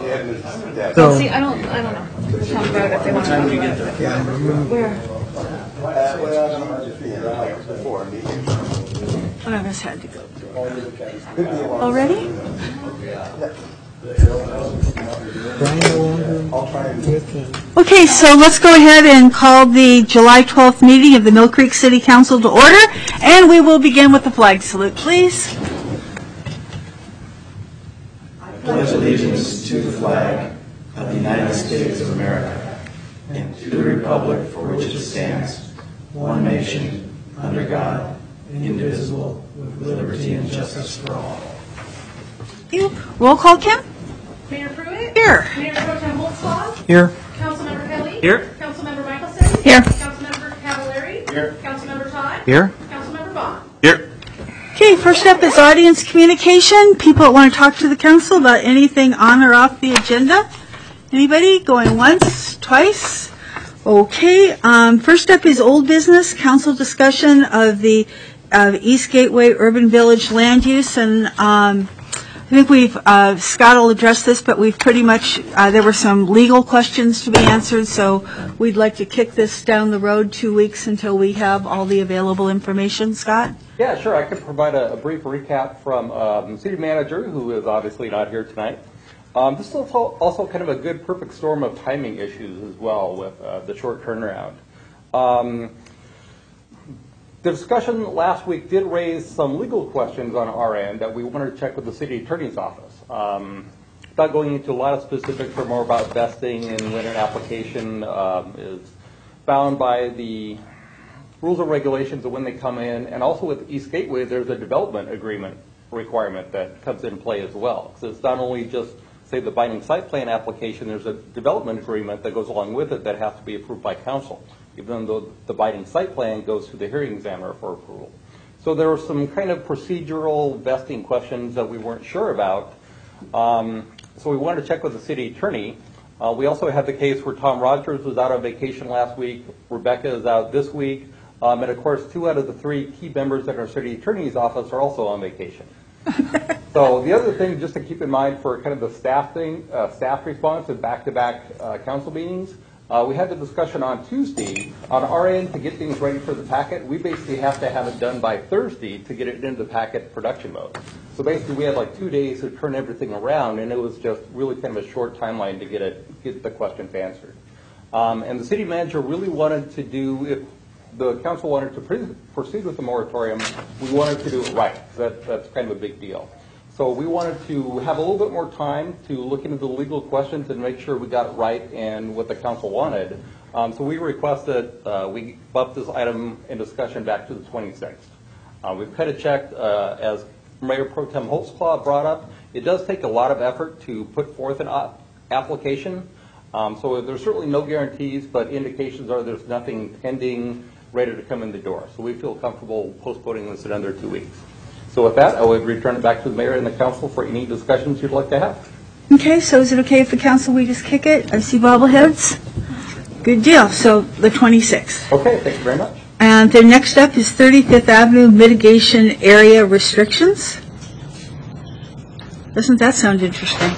Well, see, I don't know. Talk about it if they want to talk about it. Yeah. Where? Oh, no, this had to go. Already? Okay, so let's go ahead and call the July 12th meeting of the Mill Creek City Council to order, and we will begin with the flag salute, please. I pledge allegiance to the flag of the United States of America and to the republic for which it stands, one nation, under God, indivisible, with liberty and justice for all. Thank you. Roll call, Kim? Mayor Pruitt? Here. Mayor Pro Tem Holtzclaw? Here. Councilmember Kelly? Here. Councilmember Michelson? Here. Councilmember Cavallari? Here. Councilmember Todd? Here. Councilmember Bond? Here. Okay, first up is audience communication. People that want to talk to the council about anything on or off the agenda. Anybody going once, twice? Okay, first up is old business, council discussion of the East Gateway Urban Village land use, and I think Scott will address this, but we've pretty much, there were some legal questions to be answered, so we'd like to kick this down the road 2 weeks until we have all the available information. Scott? Yeah, sure. I could provide a brief recap from the city manager, who is obviously not here tonight. This is also kind of a good perfect storm of timing issues as well with the short turnaround. The discussion last week did raise some legal questions on our end that we wanted to check with the city attorney's office. Without going into a lot of specifics or more about vesting and when an application is bound by the rules and regulations of when they come in, and also with East Gateway, there's a development agreement requirement that comes into play as well. So it's not only just, say, the binding site plan application, there's a development agreement that goes along with it that has to be approved by council, even though the binding site plan goes to the hearing examiner for approval. So there were some kind of procedural vesting questions that we weren't sure about. So we wanted to check with the city attorney. We also had the case where Tom Rogers was out on vacation last week, Rebecca is out this week, and of course 2 out of the 3 key members at our city attorney's office are also on vacation. So the other thing just to keep in mind for kind of the staff response and back-to-back council meetings, we had the discussion on Tuesday. On our end, to get things ready for the packet, we basically have to have it done by Thursday to get it into the packet production mode. So basically we had like 2 days to turn everything around, and it was just really kind of a short timeline to get the questions answered. And the city manager really wanted to do, if the council wanted to proceed with the moratorium, we wanted to do it right. That's kind of a big deal. So we wanted to have a little bit more time to look into the legal questions and make sure we got it right and what the council wanted. So we requested, we bumped this item in discussion back to the 26th. We've kind of checked, as Mayor Pro Tem Holtzclaw brought up, it does take a lot of effort to put forth an application. So there's certainly no guarantees, but indications are there's nothing pending, ready to come in the door. So we feel comfortable postponing this another 2 weeks. So with that, I would return it back to the mayor and the council for any discussions you'd like to have. Okay, so is it okay if the council, we just kick it? I see bobbleheads. Good deal. So the 26th. Okay, thank you very much. And then next up is 35th Avenue mitigation area restrictions. Doesn't that sound interesting?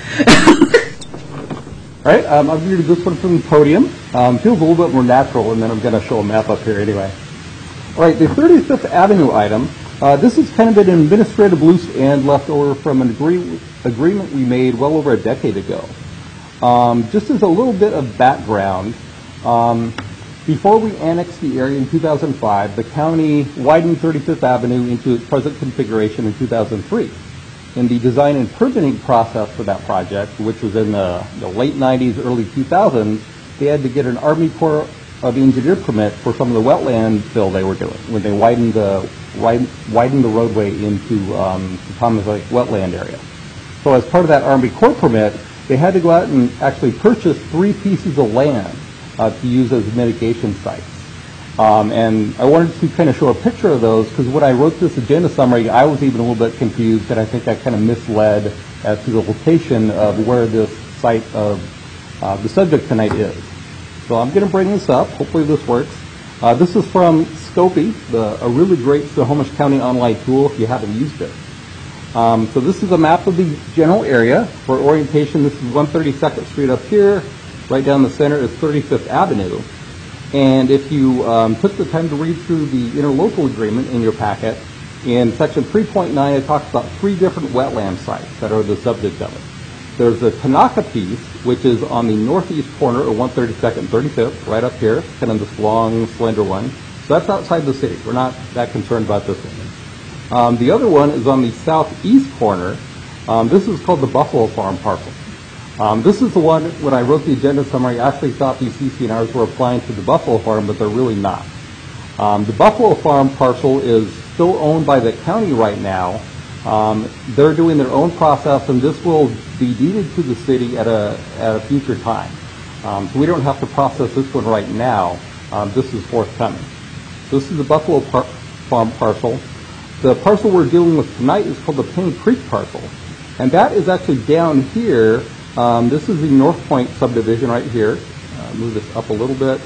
All right, I'm going to do this one from the podium. Feels a little bit more natural, and then I'm going to show a map up here anyway. All right, the 35th Avenue item. This is kind of an administrative loose end left over from an agreement we made well over a decade ago. Just as a little bit of background, before we annexed the area in 2005, the county widened 35th Avenue into its present configuration in 2003. In the design and permitting process for that project, which was in the late 90s, early 2000s, they had to get an Army Corps of Engineer permit for some of the wetland fill they were doing when they widened the roadway into the Thomas Lake wetland area. So as part of that Army Corps permit, they had to go out and actually purchase 3 pieces of land to use as mitigation sites. And I wanted to kind of show a picture of those because when I wrote this agenda summary, I was even a little bit confused, and I think I kind of misled as to the location of where this site of the subject tonight is. So I'm going to bring this up. Hopefully this works. This is from Scopy, a really great Snohomish County online tool if you haven't used it. So this is a map of the general area. For orientation, this is 132nd Street up here. Right down the center is 35th Avenue. And if you took the time to read through the interlocal agreement in your packet, in section 3.9 it talks about 3 different wetland sites that are the subject of it. There's the Tanaka piece, which is on the northeast corner of 132nd and 35th, right up here, kind of this long, slender one. So that's outside the city. We're not that concerned about this one. The other one is on the southeast corner. This is called the Buffalo Farm parcel. This is the one, when I wrote the agenda summary, I actually thought these CC&Rs were applying to the Buffalo Farm, but they're really not. The Buffalo Farm parcel is still owned by the county right now. They're doing their own process, and this will be deeded to the city at a future time. So we don't have to process this one right now. This is forthcoming. So this is the Buffalo Farm parcel. The parcel we're dealing with tonight is called the Penny Creek parcel, and that is actually down here. This is the North Point subdivision right here. Move this up a little bit.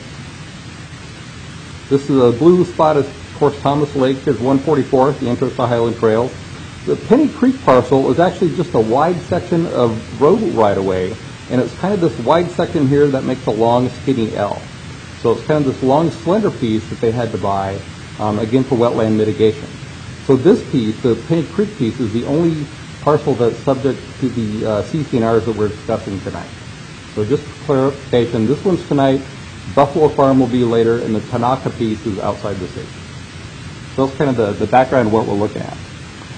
This is a blue spot, is of course Thomas Lake. Here's 144, the entrance to Highland Trail. The Penny Creek parcel is actually just a wide section of road right-of-way, and it's kind of this wide section here that makes a long, skinny L. So it's kind of this long, slender piece that they had to buy, again, for wetland mitigation. So this piece, the Penny Creek piece, is the only parcel that's subject to the CC&Rs that we're discussing tonight. So just for clarification, this one's tonight, Buffalo Farm will be later, and the Tanaka piece is outside the city. So that's kind of the background of what we're looking at.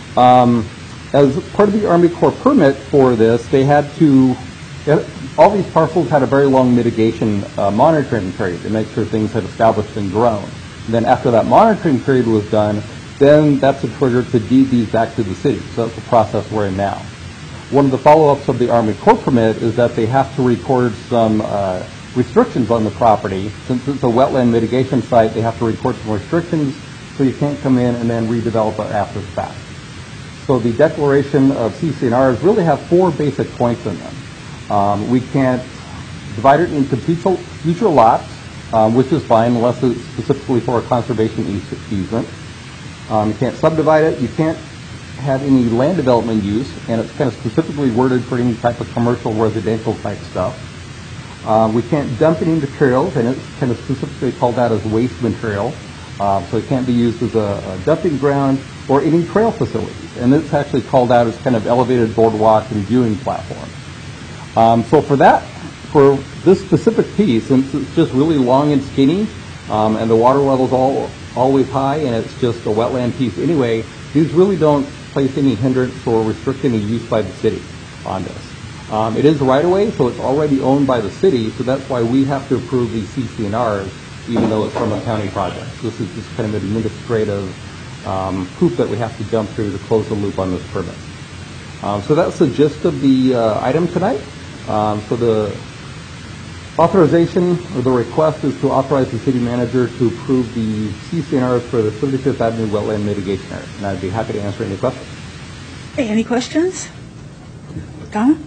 As part of the Army Corps permit for this, they had to, all these parcels had a very long mitigation monitoring period to make sure things had established and grown. And then after that monitoring period was done, then that's a trigger to deed these back to the city. So that's the process we're in now. One of the follow-ups of the Army Corps permit is that they have to record some restrictions on the property. Since it's a wetland mitigation site, they have to record some restrictions, so you can't come in and then redevelop it after the fact. So the declaration of CC&Rs really have 4 basic points in them. We can't divide it into future lots, which is fine unless it's specifically for a conservation easement. You can't subdivide it. You can't have any land development use, and it's kind of specifically worded for any type of commercial, residential type stuff. We can't dump any materials, and it's kind of specifically called out as waste material. So it can't be used as a dumping ground or any trail facilities. And it's actually called out as kind of elevated boardwalk and viewing platform. So for this specific piece, since it's just really long and skinny, and the water level's always high, and it's just a wetland piece anyway, these really don't place any hindrance or restrict any use by the city on this. It is right-of-way, so it's already owned by the city, so that's why we have to approve these CC&Rs, even though it's from a county project. This is just kind of an administrative hoop that we have to jump through to close the loop on this permit. So that's the gist of the item tonight. So the authorization, or the request, is to authorize the city manager to approve the CC&Rs for the 35th Avenue Wetland Mitigation Area. And I'd be happy to answer any questions. Hey, any questions? Donna?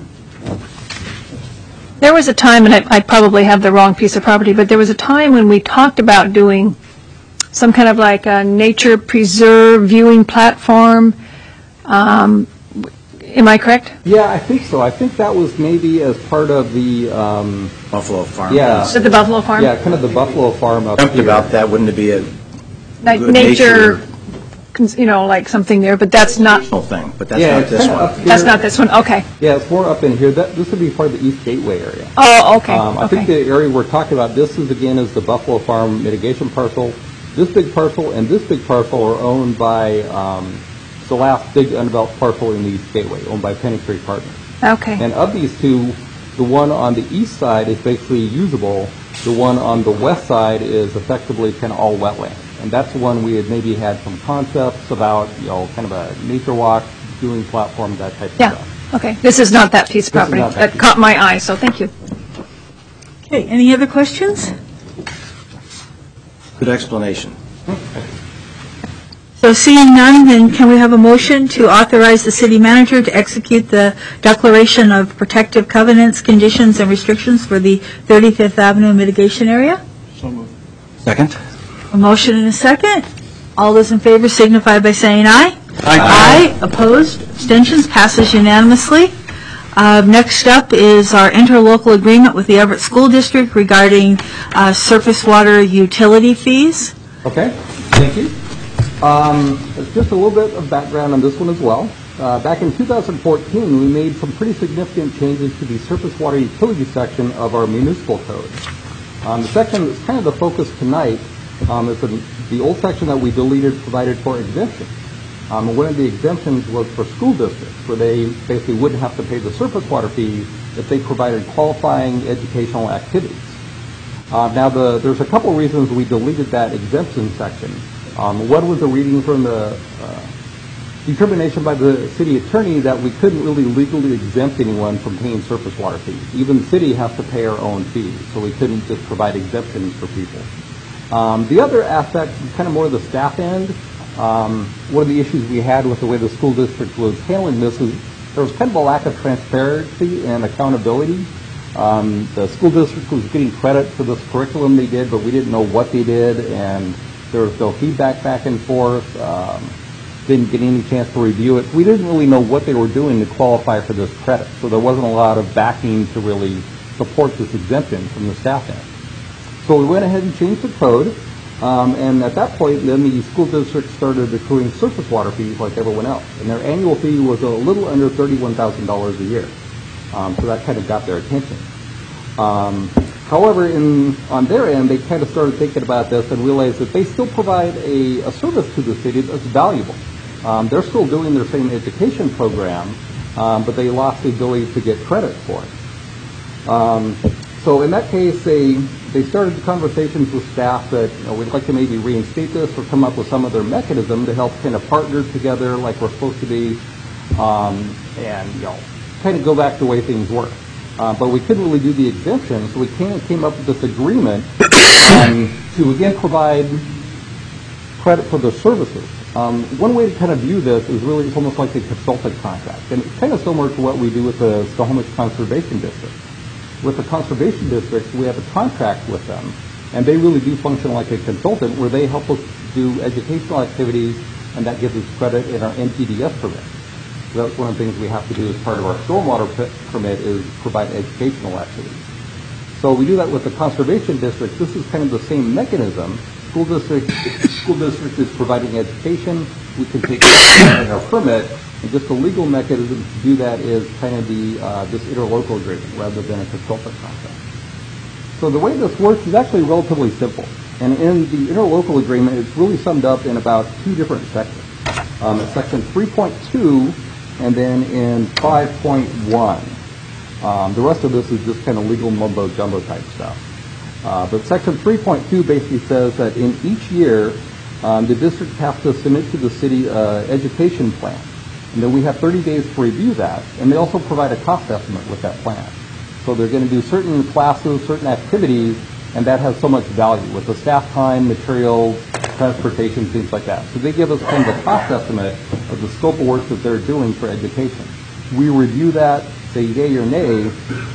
There was a time, and I probably have the wrong piece of property, but there was a time when we talked about doing some kind of like a nature preserve viewing platform. Am I correct? Yeah, I think so. I think that was maybe as part of the Buffalo Farm. Yeah. At the Buffalo Farm? Yeah, kind of the Buffalo Farm up Jumped here. about that, wouldn't it be a Like good nature, like something there, but that's not, national thing? But that's Yeah, not it's this kinda up one. here. that's not this one, okay. Yeah, it's more up in here. This would be part of the East Gateway area. Oh, okay, I think okay. the area we're talking about, this is the Buffalo Farm mitigation parcel. This big parcel and this big parcel are owned by the last big undeveloped parcel in the East Gateway, owned by Penny Creek Partners. Okay, And of these two, the one on the east side is basically usable. The one on the west side is effectively kind of all wetland. And that's the one we had maybe had some concepts about, kind of a nature walk, viewing platform, that type of yeah, stuff. okay. This is not that piece of This is property. not that That piece. caught my eye, so thank you. Okay, any other questions? Good explanation. So seeing none, then can we have a motion to authorize the city manager to execute the declaration of protective covenants, conditions, and restrictions for the 35th Avenue mitigation area? Second? A motion and a second. All those in favor signify by saying aye. Aye. Opposed? Abstentions? Passes unanimously. Next up is our interlocal agreement with the Everett School District regarding surface water utility fees. Okay, thank you. Just a little bit of background on this one as well. Back in 2014, we made some pretty significant changes to the surface water utility section of our municipal code. The section that's kind of the focus tonight is the old section that we deleted provided for exemptions. One of the exemptions was for school districts, where they basically wouldn't have to pay the surface water fee if they provided qualifying educational activities. Now, there's a couple reasons we deleted that exemption section. One was a reading from the determination by the city attorney that we couldn't really legally exempt anyone from paying surface water fees. Even the city has to pay our own fees, so we couldn't just provide exemptions for people. The other aspect, kind of more of the staff end, one of the issues we had with the way the school district was handling this is there was kind of a lack of transparency and accountability. The school district was getting credit for this curriculum they did, but we didn't know what they did, and there was no feedback back and forth. Didn't get any chance to review it. We didn't really know what they were doing to qualify for this credit, so there wasn't a lot of backing to really support this exemption from the staff end. So we went ahead and changed the code, and at that point, then the school district started accruing surface water fees like everyone else, and their annual fee was a little under $31,000 a year. So that kind of got their attention. However, on their end, they kind of started thinking about this and realized that they still provide a service to the city that's valuable. They're still doing their same education program, but they lost the ability to get credit for it. So in that case, they started conversations with staff that we'd like to maybe reinstate this or come up with some other mechanism to help kind of partner together like we're supposed to be, and kind of go back to the way things work. But we couldn't really do the exemption, so we came up with this agreement to again provide credit for the services. One way to kind of view this is really it's almost like a consultant contract, and it's kind of similar to what we do with the Snohomish Conservation District. With the conservation districts, we have a contract with them, and they really do function like a consultant where they help us do educational activities, and that gives us credit in our NPDES permit. So that's one of the things we have to do as part of our stormwater permit is provide educational activities. So we do that with the conservation district. This is kind of the same mechanism. School district is providing education. We can take it in our permit. And just the legal mechanism to do that is kind of this interlocal agreement rather than a consultant contract. So the way this works is actually relatively simple. And in the interlocal agreement, it's really summed up in about two different sections. It's section 3.2 and then in 5.1. The rest of this is just kind of legal mumbo jumbo type stuff. But section 3.2 basically says that in each year, the district has to submit to the city education plan. And then we have 30 days to review that, and they also provide a cost estimate with that plan. So they're going to do certain classes, certain activities, and that has so much value with the staff time, materials, transportation, things like that. So they give us kind of a cost estimate of the scope of work that they're doing for education. We review that, say yay or nay,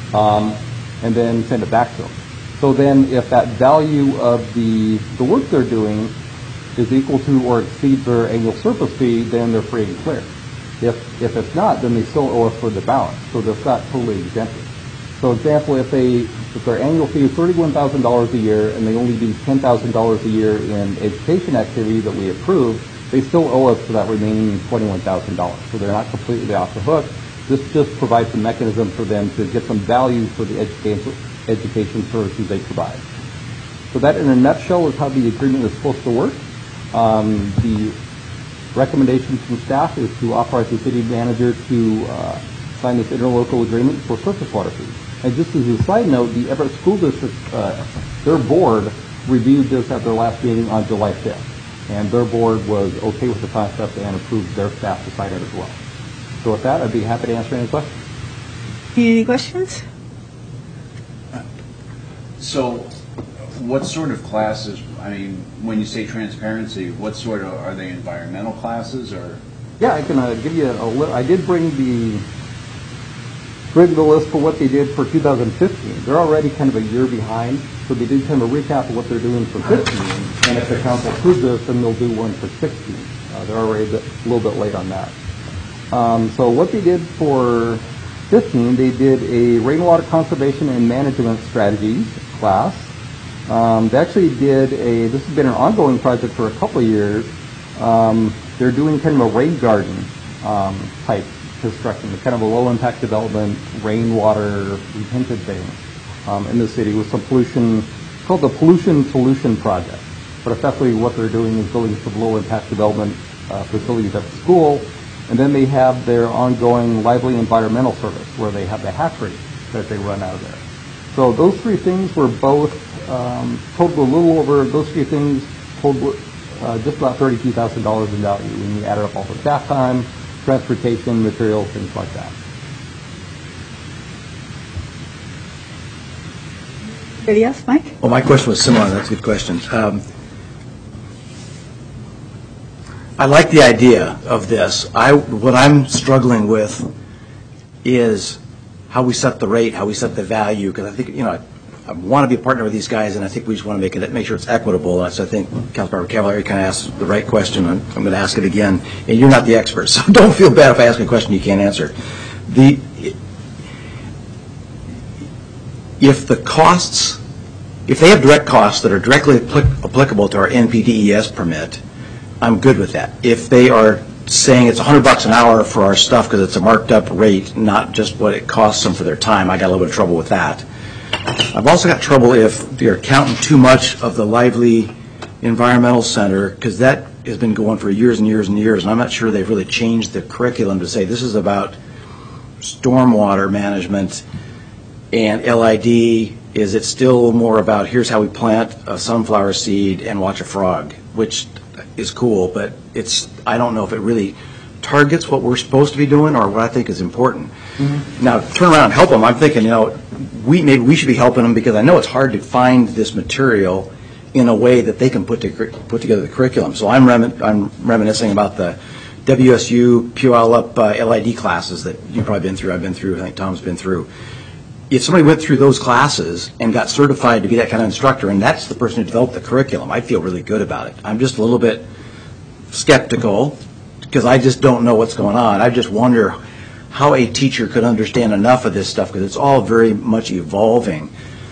and then send it back to them. So then if that value of the work they're doing is equal to or exceeds their annual surface fee, then they're free and clear. If it's not, then they still owe us for the balance, so they're not totally exempted. So example, if their annual fee is $31,000 a year and they only do $10,000 a year in education activity that we approve, they still owe us for that remaining $21,000. So they're not completely off the hook. This just provides a mechanism for them to get some value for the education services they provide. So that in a nutshell is how the agreement is supposed to work. The recommendation from staff is to authorize the city manager to sign this interlocal agreement for surface water fees. And just as a side note, the Everett School District, their board reviewed this at their last meeting on July 5th. And their board was okay with the concept and approved their staff to sign it as well. So with that, I'd be happy to answer any questions. Any questions? So what sort of classes, I mean, when you say transparency, what sort of, are they environmental classes or? Yeah, I can give you a little, I did bring the list for what they did for 2015. They're already kind of a year behind, so they did kind of a recap of what they're doing for 15, and if the council approves this, then they'll do one for 16. They're already a little bit late on that. So what they did for 15, they did a rainwater conservation and management strategies class. They actually did this has been an ongoing project for a couple of years. They're doing kind of a rain garden type construction, kind of a low impact development, rainwater retention thing in the city with some pollution, called the Pollution Solution Project. But effectively what they're doing is building some low impact development facilities at the school. And then they have their ongoing lively environmental service where they have the hatchery that they run out of there. So those three things were both totaled a little over, those three things totaled just about $32,000 in value when you added up all the staff time, transportation, materials, things like that. Anybody else, Mike? Well, my question was similar. That's a good question. I like the idea of this. What I'm struggling with is how we set the rate, how we set the value, because I think, I want to be a partner with these guys, and I think we just want to make sure it's equitable. And so I think Councilmember Cavallari kind of asked the right question. I'm going to ask it again. And you're not the expert, so don't feel bad if I ask a question you can't answer. If they have direct costs that are directly applicable to our NPDES permit, I'm good with that. If they are saying it's $100 an hour for our stuff because it's a marked up rate, not just what it costs them for their time, I got a little bit of trouble with that. I've also got trouble if they're counting too much of the Lively Environmental Center, because that has been going for years and years and years, and I'm not sure they've really changed the curriculum to say this is about stormwater management and LID. Is it still more about here's how we plant a sunflower seed and watch a frog, which is cool, but I don't know if it really targets what we're supposed to be doing or what I think is important. Mm-hmm. Now, turn around and help them. I'm thinking, maybe we should be helping them because I know it's hard to find this material in a way that they can put together the curriculum. So I'm reminiscing about the WSU Puyallup LID classes that you've probably been through. I've been through. I think Tom's been through. If somebody went through those classes and got certified to be that kind of instructor, and that's the person who developed the curriculum, I'd feel really good about it. I'm just a little bit skeptical because I just don't know what's going on. I just wonder how a teacher could understand enough of this stuff because it's all very much evolving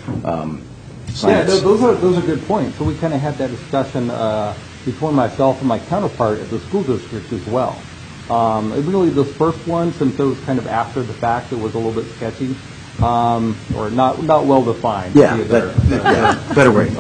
science. Yeah, those are good points. So we kind of had that discussion between myself and my counterpart at the school district as well. Really, this first one, since it was kind of after the fact, it was a little bit sketchy. Or not well defined. Yeah, better way.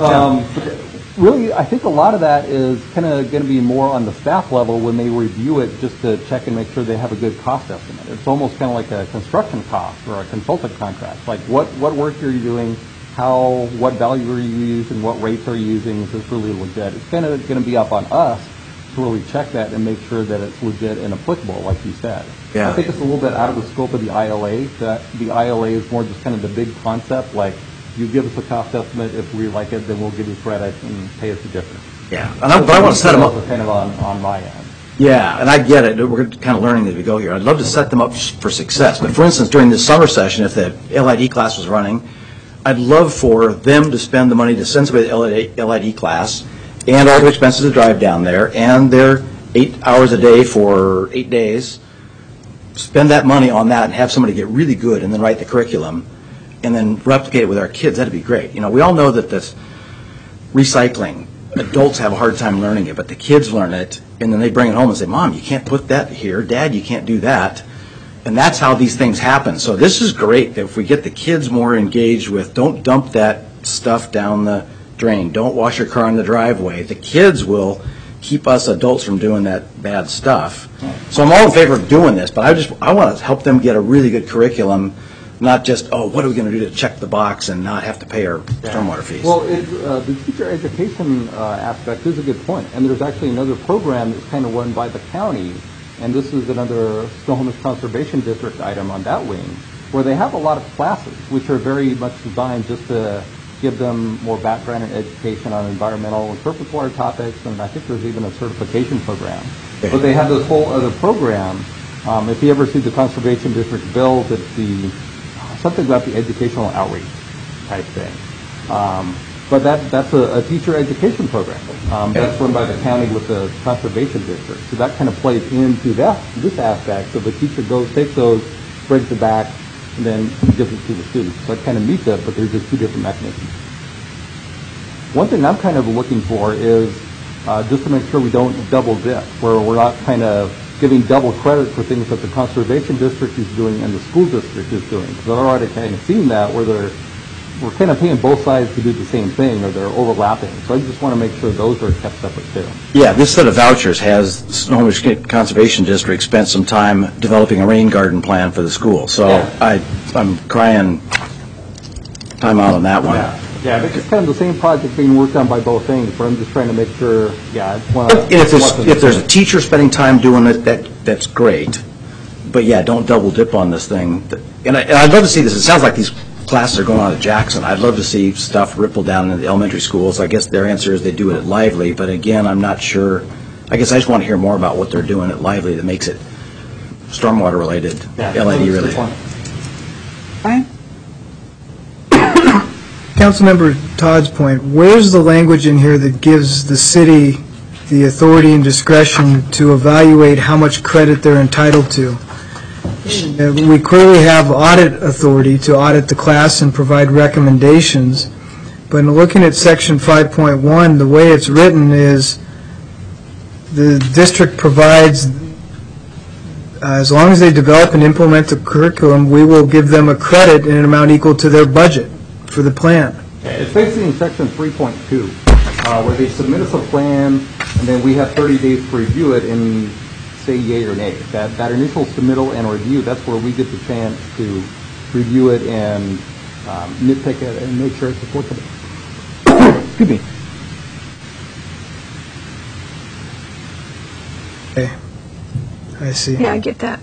Really, I think a lot of that is kind of going to be more on the staff level when they review it, just to check and make sure they have a good cost estimate. It's almost kind of like a construction cost or a consultant contract. Like what work are you doing? What value are you using? What rates are you using? Is this really legit? It's kind of going to be up on us to really check that and make sure that it's legit and applicable, like you said. Yeah. I think it's a little bit out of the scope of the ILA. That the ILA is more just kind of the big concept, like you give us a cost estimate. If we like it, then we'll give you credit and pay us the difference. Yeah, but I want to set them up. Kind of on my end. Yeah, and I get it. We're kind of learning as we go here. I'd love to set them up for success. But for instance, during this summer session, if the LID class was running, I'd love for them to spend the money to send somebody to the LID class and all the expenses to drive down there and their 8 hours a day for 8 days. Spend that money on that and have somebody get really good and then write the curriculum and then replicate it with our kids. That'd be great. We all know that this recycling, adults have a hard time learning it, but the kids learn it and then they bring it home and say, Mom, you can't put that here. Dad, you can't do that. And that's how these things happen. So this is great if we get the kids more engaged with don't dump that stuff down the drain. Don't wash your car in the driveway. The kids will keep us adults from doing that bad stuff. So I'm all in favor of doing this, but I want to help them get a really good curriculum, not just, what are we going to do to check the box and not have to pay our stormwater fees. Well, the teacher education aspect is a good point. And there's actually another program that's kind of run by the county, and this is another Snohomish Conservation District item on that wing, where they have a lot of classes, which are very much designed just to give them more background and education on environmental and surface water topics, and I think there's even a certification program. Okay. But they have this whole other program. If you ever see the Conservation District bills, it's something about the educational outreach type thing. But that's a teacher education program. That's run by the county with the conservation district. So that kind of plays into this aspect. So the teacher takes those, brings it back, and then gives it to the students. So it kind of meets it, but there's just two different mechanisms. One thing I'm kind of looking for is just to make sure we don't double dip, where we're not kind of giving double credit for things that the conservation district is doing and the school district is doing. Because I've already kind of seen that where we're kind of paying both sides to do the same thing, or they're overlapping. So I just want to make sure those are kept separate too. Yeah, this set of vouchers has Snohomish Conservation District spent some time developing a rain garden plan for the school. So Yeah. I'm crying time out on that one. Yeah, it's kind of the same project being worked on by both things, but I'm just trying to make sure, I just want to... And if there's a teacher spending time doing it, that's great. But yeah, don't double dip on this thing. And I'd love to see this. It sounds like these classes are going on at Jackson. I'd love to see stuff ripple down in the elementary schools. I guess their answer is they do it at Lively, but again, I'm not sure. I guess I just want to hear more about what they're doing at Lively that makes it stormwater related, LID related. Brian? Councilmember Todd's point, where's the language in here that gives the city the authority and discretion to evaluate how much credit they're entitled to? We clearly have audit authority to audit the class and provide recommendations, but in looking at section 5.1, the way it's written is the district provides, as long as they develop and implement the curriculum, we will give them a credit in an amount equal to their budget for the plan. It's basically in section 3.2, where they submit us a plan, and then we have 30 days to review it and say yay or nay. That initial submittal and review, that's where we get the chance to review it and nitpick it and make sure it's applicable. Excuse me. Okay, I see. Yeah, I get that.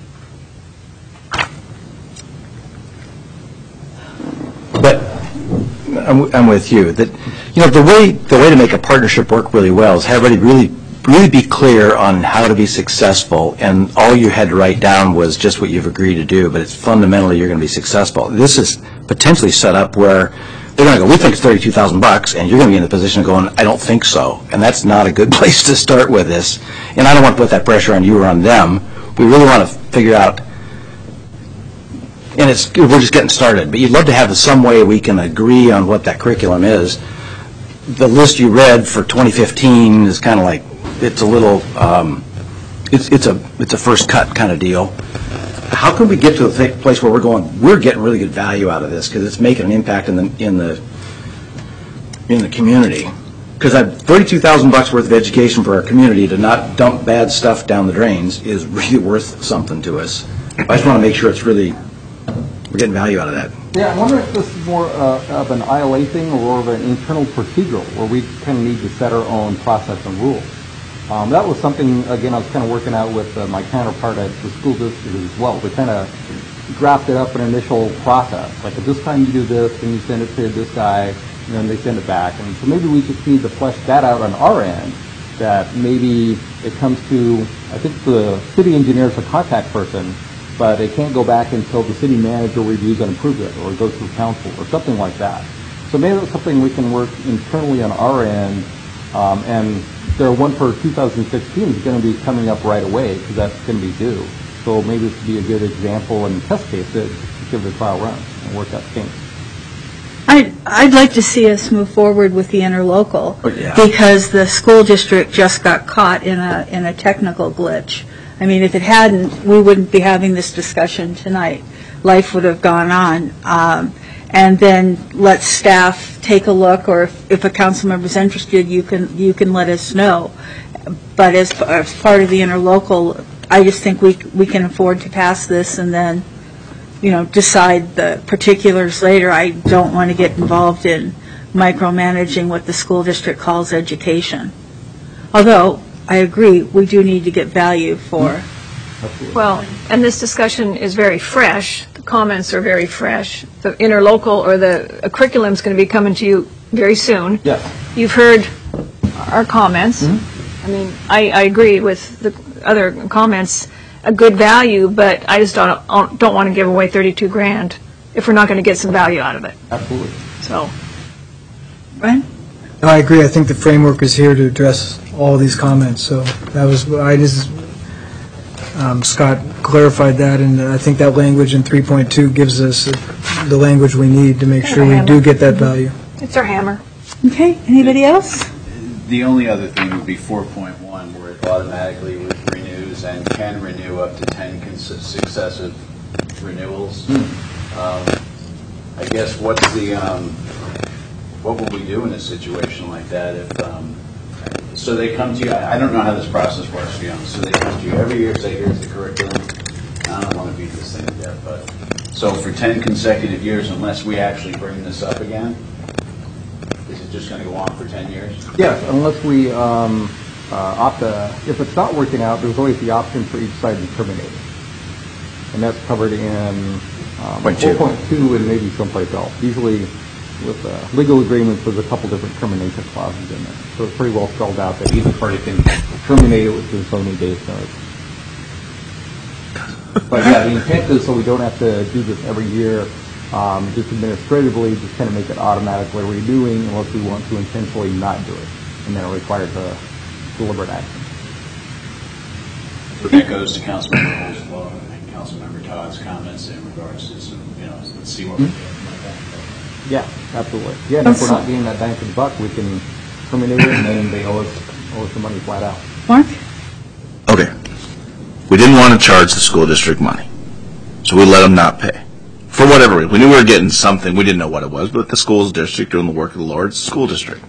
But I'm with you that the way to make a partnership work really well is have everybody really be clear on how to be successful, and all you had to write down was just what you've agreed to do, but it's fundamentally you're going to be successful. This is potentially set up where they're going to go, we think it's $32,000, and you're going to be in the position of going, I don't think so, and that's not a good place to start with this. And I don't want to put that pressure on you or on them. We really want to figure out, and we're just getting started, but you'd love to have some way we can agree on what that curriculum is. The list you read for 2015 is kind of like, it's a little, it's a first cut kind of deal. How can we get to a place where we're getting really good value out of this because it's making an impact in the community? Because $32,000 worth of education for our community to not dump bad stuff down the drains is really worth something to us. I just want to make sure we're getting value out of that. Yeah, I wonder if this is more of an ILA thing or more of an internal procedural where we kind of need to set our own process and rules. That was something, again, I was kind of working out with my counterpart at the school district as well. We kind of drafted up an initial process. Like, at this time you do this, and you send it to this guy, and then they send it back. And so maybe we just need to flesh that out on our end, that maybe it comes to, I think the city engineer is a contact person, but it can't go back until the city manager reviews and approves it, or it goes through council, or something like that. So maybe that's something we can work internally on our end, and the one for 2016 is going to be coming up right away, because that's going to be due. So maybe this would be a good example and test case it to give it a trial run and work out things. I'd like to see us move forward with the interlocal, because the school district just got caught in a technical glitch. I mean, if it hadn't, we wouldn't be having this discussion tonight. Life would have gone on. And then let staff take a look, or if a council member is interested, you can let us know. But as part of the interlocal, I just think we can afford to pass this and then, decide the particulars later. I don't want to get involved in micromanaging what the school district calls education. Although, I agree, we do need to get value for. Well, and this discussion is very fresh. The comments are very fresh. The interlocal or the curriculum is going to be coming to you very soon. Yes. You've heard our comments. I mean, I agree with the other comments. A good value, but I just don't want to give away $32,000 if we're not going to get some value out of it. Absolutely. So. Brian? No, I agree. I think the framework is here to address all these comments, so that was, Scott clarified that, and I think that language in 3.2 gives us the language we need to make sure we do get that value. It's our hammer. Okay, anybody else? The only other thing would be 4.1, where it automatically renews and can renew up to 10 successive renewals. I guess what would we do in a situation like that if, so they come to you, I don't know how this process works, to be honest, so they come to you every year, say, here's the curriculum. I don't want to beat this thing to death, but, so for 10 consecutive years, unless we actually bring this up again, is it just going to go on for 10 years? Yes, unless we opt to, if it's not working out, there's always the option for each side to terminate it. And that's covered in 4.2 and maybe someplace else. Usually with legal agreements, there's a couple different termination clauses in there. So it's pretty well spelled out that either party can terminate it within so many days notice. But yeah, the intent is so we don't have to do this every year. Just administratively, just kind of make it automatically renewing unless we want to intentionally not do it. And then it requires a deliberate action. So that goes to Councilmember Holzblaw and Councilmember Todd's comments in regards to some, let's see what we get. Yeah, absolutely. Yeah, and if we're not getting that bang for the buck, we can terminate it and then they owe us the money flat out. Mark? Okay. We didn't want to charge the school district money, so we let them not pay. For whatever reason. We knew we were getting something. We didn't know what it was, but the school district doing the work of the Lord, it's the school district.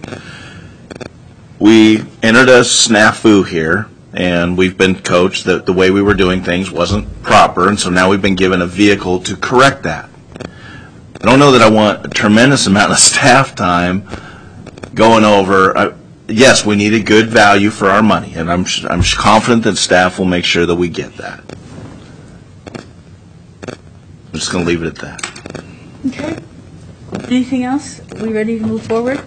We entered a snafu here, and we've been coached that the way we were doing things wasn't proper, and so now we've been given a vehicle to correct that. I don't know that I want a tremendous amount of staff time going over. Yes, we need a good value for our money, and I'm confident that staff will make sure that we get that. I'm just going to leave it at that. Okay. Anything else? Are we ready to move forward?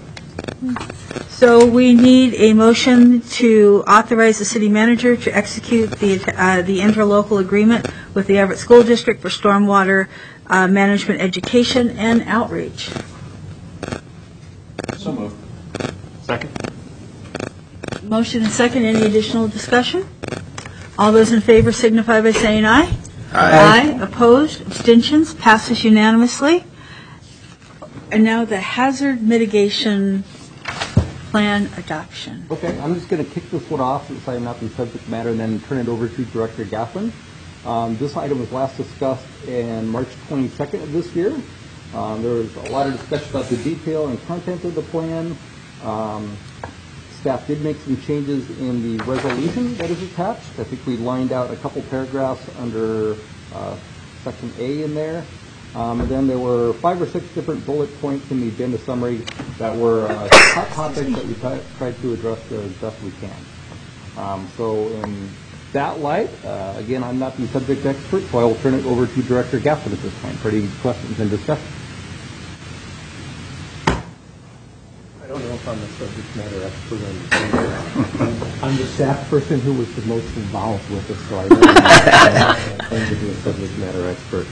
So we need a motion to authorize the city manager to execute the interlocal agreement with the Everett School District for stormwater management education and outreach. So moved. Second. Motion and second. Any additional discussion? All those in favor signify by saying aye. Aye. Opposed? Abstentions? Passes unanimously. And now the hazard mitigation plan adoption. Okay, I'm just going to kick this one off since I'm not the subject matter and then turn it over to Director Gaffin. This item was last discussed in March 22nd of this year. There was a lot of discussion about the detail and content of the plan. Staff did make some changes in the resolution that is attached. I think we lined out a couple paragraphs under Section A in there. And then there were 5 or 6 different bullet points in the agenda summary that were hot topics that we tried to address as best we can. So in that light, again, I'm not the subject expert, so I will turn it over to Director Gaffin at this point for any questions and discussion. I don't know if I'm the subject matter expert on the thing. I'm the staff person who was the most involved with it, so I don't claim to be a subject matter expert.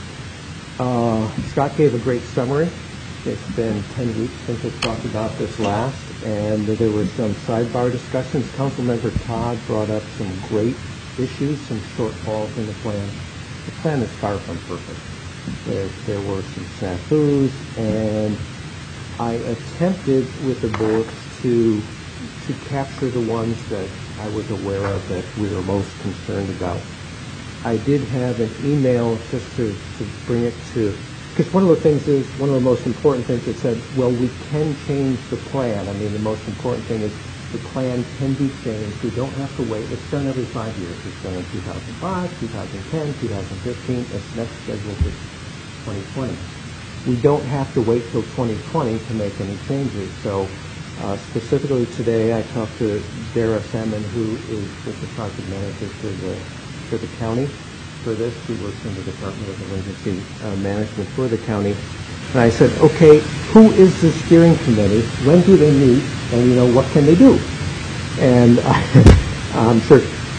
Scott gave a great summary. It's been 10 weeks since we talked about this last, and there were some sidebar discussions. Councilmember Todd brought up some great issues, some shortfalls in the plan. The plan is far from perfect. There were some snafus, and I attempted with the bullets to capture the ones that I was aware of that we were most concerned about. I did have an email just to bring it to, because one of the most important things it said, well, we can change the plan. I mean, the most important thing is the plan can be changed. We don't have to wait. It's done every 5 years. It's done in 2005, 2010, 2015. It's next scheduled for 2020. We don't have to wait till 2020 to make any changes. So specifically today, I talked to Dara Salmon, who is the project manager for the county for this. She works in the Department of Emergency Management for the county. And I said, okay, who is the steering committee? When do they meet? And, what can they do? And I'm sure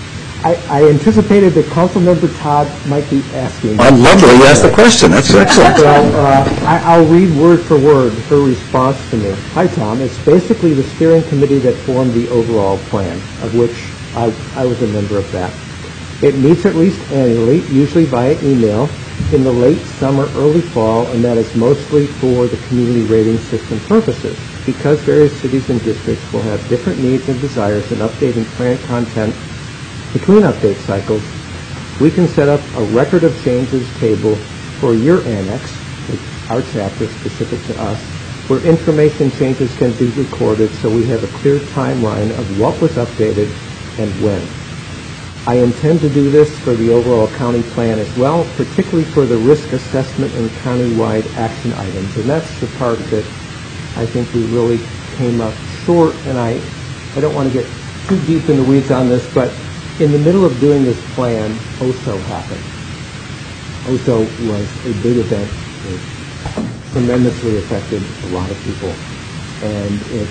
I anticipated that Councilmember Todd might be asking. I'd love to ask the question. That's excellent. Well, I'll read word for word her response to me. Hi, Tom. It's basically the steering committee that formed the overall plan, of which I was a member of that. It meets at least annually, usually via email, in the late summer, early fall, and that is mostly for the community rating system purposes. Because various cities and districts will have different needs and desires in updating plan content between update cycles, we can set up a record of changes table for your annex, our chapter specific to us, where information changes can be recorded so we have a clear timeline of what was updated and when. I intend to do this for the overall county plan as well, particularly for the risk assessment and countywide action items. And that's the part that I think we really came up short, and I don't want to get too deep in the weeds on this, but in the middle of doing this plan, OSO happened. OSO was a big event. It tremendously affected a lot of people, and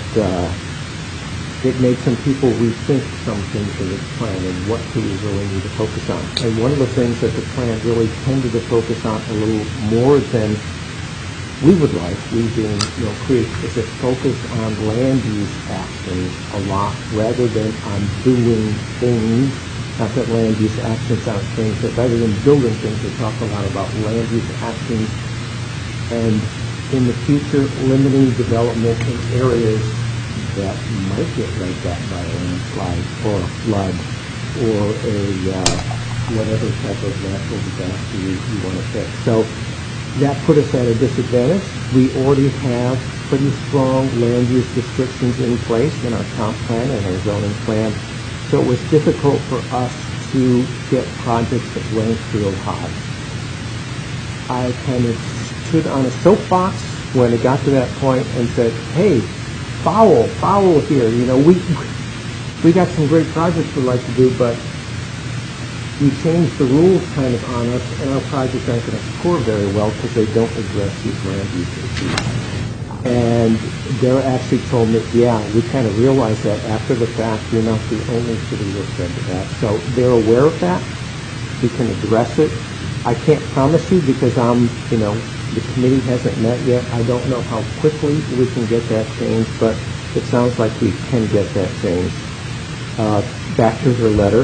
it made some people rethink some things in this plan and what do we really need to focus on. And one of the things that the plan really tended to focus on a little more than we would like, we being Creek, is it focused on land use actions a lot rather than on doing things. Not that land use actions aren't things, but rather than building things, we talk a lot about land use actions and in the future limiting development in areas that might get right back by a landslide or a flood or a whatever type of natural disaster you want to fix. So that put us at a disadvantage. We already have pretty strong land use restrictions in place in our comp plan and our zoning plan. So it was difficult for us to get projects that ranked real high. I kind of stood on a soapbox when it got to that point and said, hey, foul here. We got some great projects we'd like to do, but you changed the rules kind of on us, and our projects aren't going to score very well because they don't address these land use issues. And they actually told me, yeah, we kind of realized that after the fact. You're not the only city that said that. So they're aware of that. We can address it. I can't promise you because the committee hasn't met yet. I don't know how quickly we can get that changed, but it sounds like we can get that changed. Back to her letter.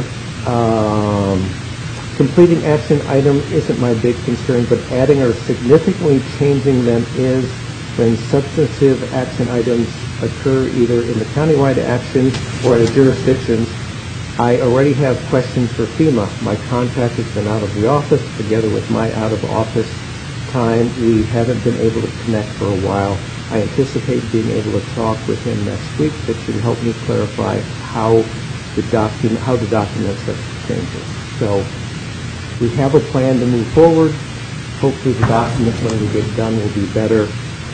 Completing action item isn't my big concern, but adding or significantly changing them is when substantive action items occur either in the countywide action or at a jurisdiction. I already have questions for FEMA. My contact has been out of the office. Together with my out-of-office time, we haven't been able to connect for a while. I anticipate being able to talk with him next week. That should help me clarify how the document such changes. So we have a plan to move forward. Hopefully the document, when we get done, will be better.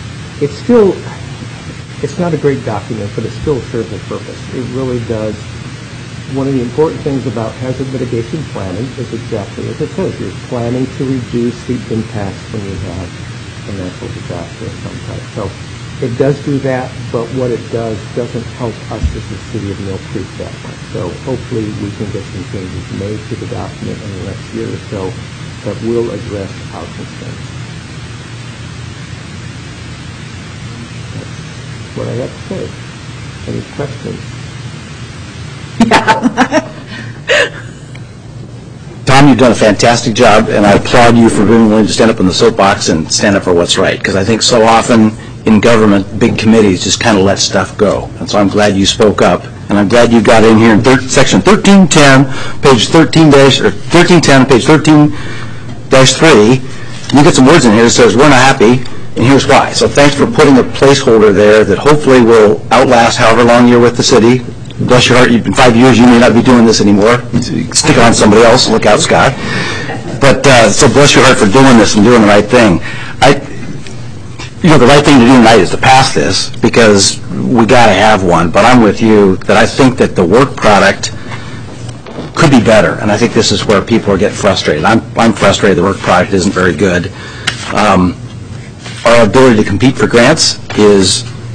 It's not a great document, but it still serves a purpose. It really does. One of the important things about hazard mitigation planning is exactly as it says. You're planning to reduce the impacts when you have a natural disaster of some type. So it does do that, but what it doesn't help us as the city of Mill Creek that much. So hopefully we can get some changes made to the document in the next year or so that will address our concerns. That's what I have to say. Any questions? Tom, you've done a fantastic job, and I applaud you for being willing to stand up in the soapbox and stand up for what's right, because I think so often in government, big committees just kind of let stuff go. And so I'm glad you spoke up, and I'm glad you got in here in section 1310, page 1310, page 13-3. You get some words in here that says, we're not happy, and here's why. So thanks for putting a placeholder there that hopefully will outlast however long you're with the city. Bless your heart, in 5 years you may not be doing this anymore. Stick it on somebody else. Look out, Scott. But so bless your heart for doing this and doing the right thing. The right thing to do tonight is to pass this because we got to have one. But I'm with you that I think that the work product could be better, and I think this is where people are getting frustrated. I'm frustrated the work product isn't very good. Our ability to compete for grants is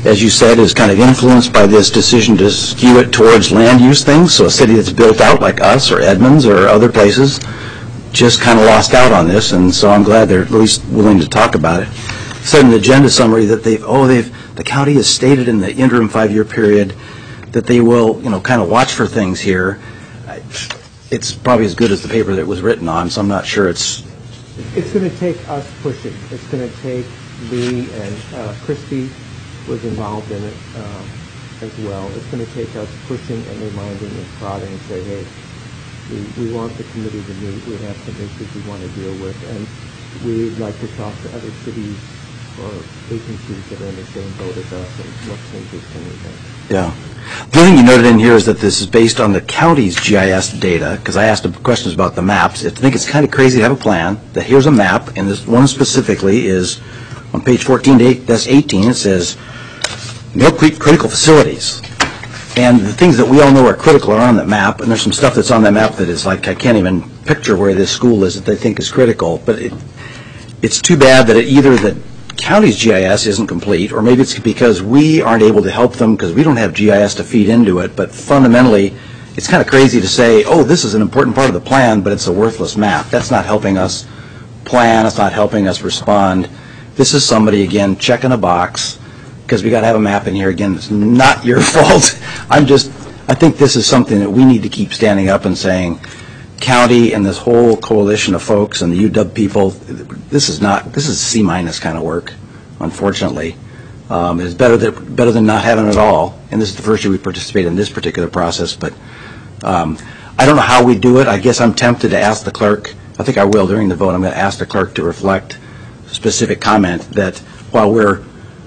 as you said, is kind of influenced by this decision to skew it towards land use things. So a city that's built out like us or Edmonds or other places just kind of lost out on this, and so I'm glad they're at least willing to talk about it. It said in the agenda summary that the county has stated in the interim 5-year period that they will, kind of watch for things here. It's probably as good as the paper that it was written on, so I'm not sure it's... It's going to take us pushing. It's going to take me and Christy was involved in it as well. It's going to take us pushing and reminding and prodding and say, hey, we want the committee to meet. We have some issues we want to deal with, and we'd like to talk to other cities or agencies that are in the same boat as us, and what changes can we make. Yeah. The other thing you noted in here is that this is based on the county's GIS data, because I asked questions about the maps. I think it's kind of crazy to have a plan that here's a map, and this one specifically is on page 14 to 18. It says no critical facilities. And the things that we all know are critical are on that map, and there's some stuff that's on that map that is like, I can't even picture where this school is that they think is critical. But it's too bad that either the county's GIS isn't complete, or maybe it's because we aren't able to help them because we don't have GIS to feed into it. But fundamentally, it's kind of crazy to say, oh, this is an important part of the plan, but it's a worthless map. That's not helping us plan. It's not helping us respond. This is somebody, again, checking a box because we got to have a map in here. Again, it's not your fault. I think this is something that we need to keep standing up and saying, county and this whole coalition of folks and the UW people, this is C- kind of work, unfortunately. It's better than not having it all. And this is the first year we participate in this particular process. But I don't know how we do it. I guess I'm tempted to ask the clerk. I think I will during the vote. I'm going to ask the clerk to reflect a specific comment that while we're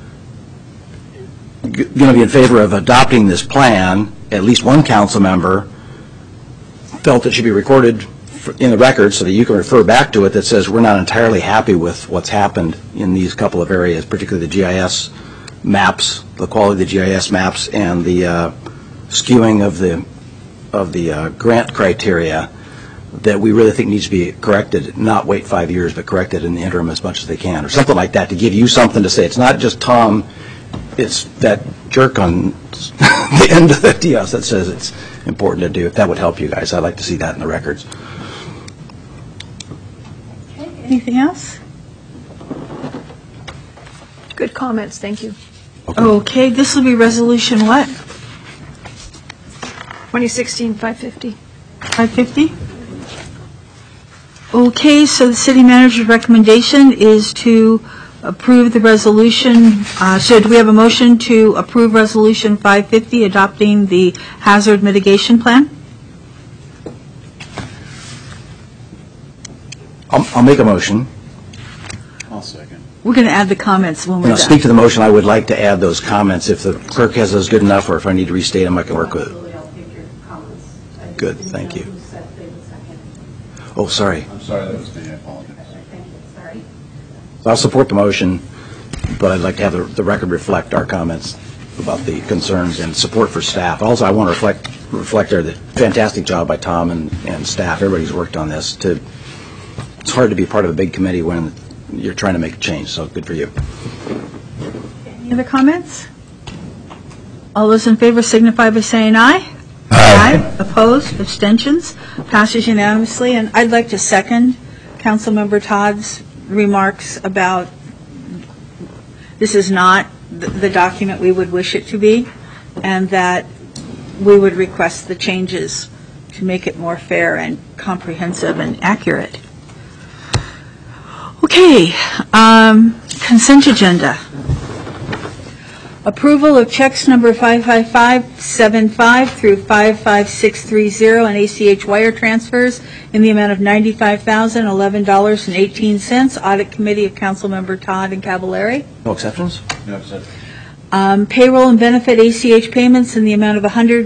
going to be in favor of adopting this plan, at least one council member felt it should be recorded in the record so that you can refer back to it that says we're not entirely happy with what's happened in these couple of areas, particularly the GIS maps, the quality of the GIS maps, and the skewing of the grant criteria that we really think needs to be corrected, not wait 5 years, but corrected in the interim as much as they can, or something like that, to give you something to say. It's not just Tom, it's that jerk on the end of the DS that says it's important to do. If that would help you guys, I'd like to see that in the records. Okay, anything else? Good comments, thank you. Okay, this will be resolution what? 2016-550. 550? Okay, so the city manager's recommendation is to approve the resolution. So do we have a motion to approve resolution 550, adopting the hazard mitigation plan? I'll make a motion. I'll second. We're going to add the comments when we're And I'll done. speak to the motion. I would like to add those comments. If the clerk has those good enough, or if I need to restate them, I can work with it. Absolutely, I'll take your comments. I just Good, didn't thank know you. who said they would second. Oh, sorry. I'm sorry, that was me, I apologize. Thank you, sorry. So I'll support the motion, but I'd like to have the record reflect our comments about the concerns and support for staff. Also, I want to reflect the fantastic job by Tom and staff. Everybody's worked on this. It's hard to be part of a big committee when you're trying to make a change, so good for you. Any other comments? All those in favor signify by saying aye. Aye. Opposed? Abstentions? Passes unanimously. And I'd like to second Councilmember Todd's remarks about this is not the document we would wish it to be, and that we would request the changes to make it more fair and comprehensive and accurate. Okay, consent agenda. Approval of checks number 55575 through 55630 and ACH wire transfers in the amount of $95,011.18. Audit Committee of Councilmember Todd and Cavallari. No exceptions? No, exception. Payroll and benefit ACH payments in the amount of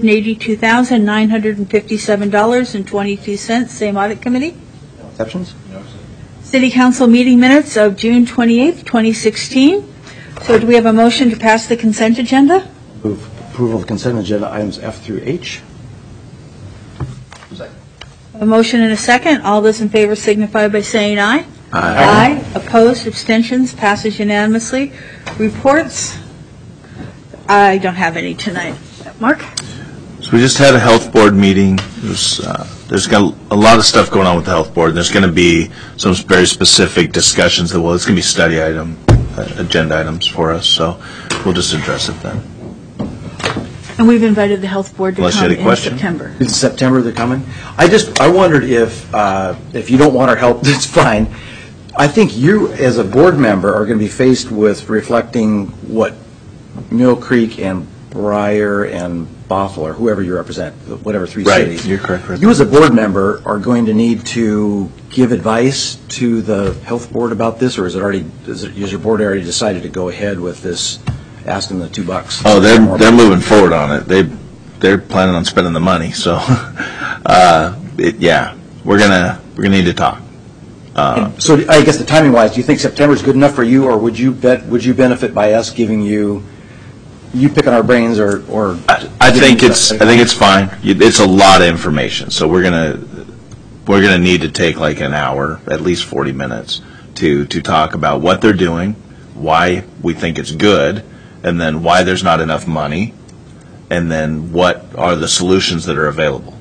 $182,957.22. Same Audit Committee. No exceptions? No, exception. City Council meeting minutes of June 28th, 2016. So do we have a motion to pass the consent agenda? Move approval of consent agenda items F through H. Second. A motion and a second. All those in favor signify by saying aye. Aye. Opposed, abstentions, passes unanimously. Reports. I don't have any tonight. Mark? So we just had a health board meeting. There's got a lot of stuff going on with the health board. There's going to be some very specific discussions that it's going to be study agenda items for us. So we'll just address it then. And we've invited the health board to Unless you come had a in question. September. In September they're coming? I wondered if you don't want our help, that's fine. I think you, as a board member, are going to be faced with reflecting what Mill Creek and Briar and Bothell, or whoever you represent, whatever three cities. Right, you're correct. Right. You, as a board member, are going to need to give advice to the health board about this, or has your board already decided to go ahead with this, asking the $2? Oh, they're moving forward on it. They're planning on spending the money. So, yeah, we're gonna need to talk. So I guess the timing-wise, do you think September is good enough for you, or would you benefit by us giving you picking our brains, or? I think it's fine. It's a lot of information, so we're gonna need to take like an hour, at least 40 minutes, to talk about what they're doing, why we think it's good, and then why there's not enough money, and then what are the solutions that are available.